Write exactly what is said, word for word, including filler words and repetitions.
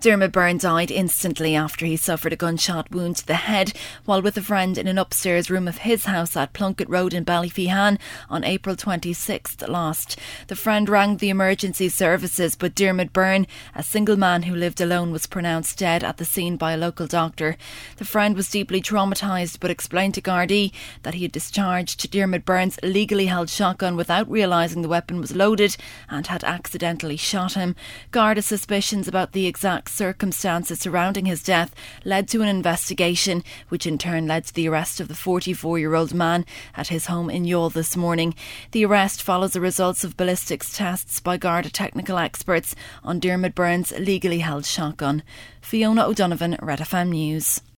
Dermot Byrne died instantly after he suffered a gunshot wound to the head while with a friend in an upstairs room of his house at Plunkett Road in Ballyphehane on April twenty-sixth last. The friend rang the emergency services, but Dermot Byrne, a single man who lived alone, was pronounced dead at the scene by a local doctor. The friend was deeply traumatised but explained to Gardaí that he had discharged Dermot Byrne's illegally held shotgun without realising the weapon was loaded and had accidentally shot him. Garda suspicions about the exact circumstances surrounding his death led to an investigation, which in turn led to the arrest of the forty-four-year-old man at his home in Youghal this morning. The arrest follows the results of ballistics tests by Garda technical experts on Dermot Byrne's legally held shotgun. Fiona O'Donovan, Red F M News.